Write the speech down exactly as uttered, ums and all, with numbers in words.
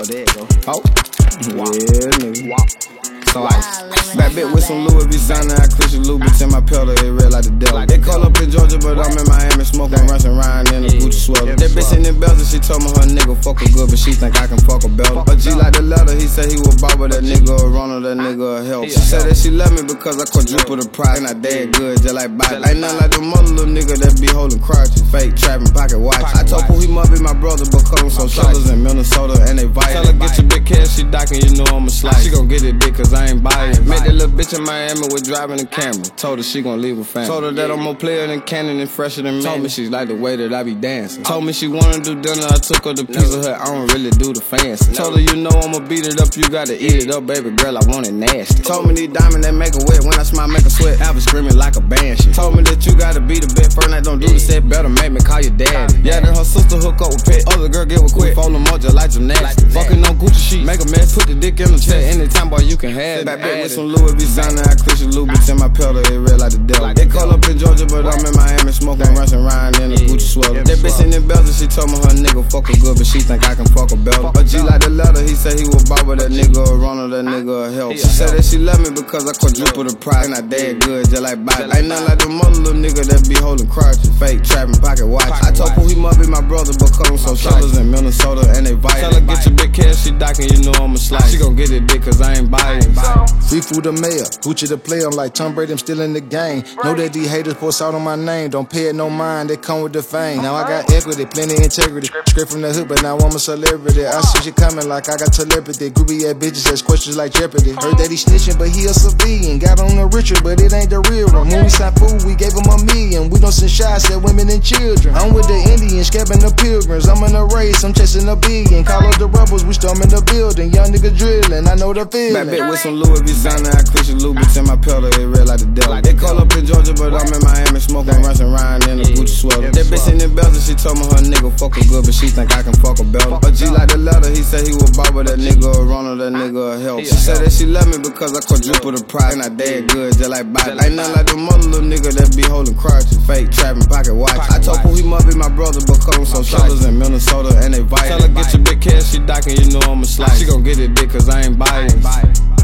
there you go. Oh, yeah, nigga. So I that bit with some Louis V signing, I Christian Louboutin, my pedal, it real like the devil. They call up in Georgia, but I'm in Miami smoking, rushing around in a Gucci sweater. That bitch in the Belgium, she told me her nigga fuck her good, but she think I can fuck her better. A G like the letter, he said he was bought with that nigga a runner, that nigga a help. She said that she love me because I quadruple the price, and I dead good, just like Biden. Ain't nothing like the mother little nigga that be holding crutches, fake trapping pocket watch. I told who he must be my brother because I'm some shoulders in Minnesota and they violent. Tell her get your big cash, she docking, you know I'm a slide. She gon' get it dick cause I ain't buying. Met that little bitch in Miami with driving the camera. Told her she gon' leave her family. Told her that I'm more player than Cannon and fresher than me. Told me she like the way that I be dancing. Told me she wanna do dinner, I took her to Pizza Hut. I don't really do the fancy. Told her you know I'ma beat it up, you gotta eat it up, baby girl, I want it nasty. Told me these diamonds that make her wet, when I smile make her sweat. I was screaming like a banshee. Told me that you gotta be the best, first night don't do the set, better make me call your daddy. Yeah, then her sister hook up with pet, other girl get with quick, fold them up just like gymnastics. Fucking on Gucci sheet, make a mess, put the dick in the chest. Anytime boy you can have it. That bitch with some Louis V signing, I Christian Louboutin, my pedal, it real like the devil. They call up in Georgia, but I'm in Miami smoking, rushing around in a Gucci sweater. That bitch in the Belgium, she told me her nigga fuck her good, but she think I can fuck her better. A G like the letter, he said he was bought with that nigga a runner, that nigga a help. She said that she love me because I quadruple the price, and I dead good, just like Biden. Ain't nothing like the mother little nigga that be holding crutches, fake trapping pocket watch. I told who he must be my brother because I'm some shoulders in Minnesota and they violent. Tell her get your big cash, she docking, you know I'm a slide. She gon' get it dick cause I ain't buying. Free food the mayor, Gucci the player, I'm like Tom Brady, I'm still in the game. Know that these haters post out on my name, don't pay it no mind, they come with the fame. Now I got equity, plenty integrity, straight from the hood, but now I'm a celebrity. I see shit coming like I got telepathy, groovy ass bitches ask questions like Jeopardy. Heard that he snitching, but he a civilian, got on the Richard, but it ain't the real one. When we signed food, we gave him a million, we don't send shots at women and children. I'm with the Indians, scabbing the pilgrims, I'm in a race, I'm chasing a billion. Call up the rebels, we storming the building, young nigga drilling, I know the feeling. Back bitch with some Louis V signing, I Christian Louboutin, my pedal, it real like the devil. They call up in Georgia, but I'm in Miami smoking, rushing around in a Gucci sweater. That bitch in the Belgium, she told me her nigga fuck her good, but she think I can fuck her better. A G like the letter, he said he was bought with that nigga a runner, that nigga a help. She said that she love me because I quadruple the price, and I dead good, just like Biden. Ain't nothing like the mother little nigga that be holding crutches, fake trapping pocket watch. I told who he must be my brother because I'm some shoulders in Minnesota and they violent. Tell her get your big cash, she docking, you know I'm a slide. She gon' get it dick cause I ain't buying.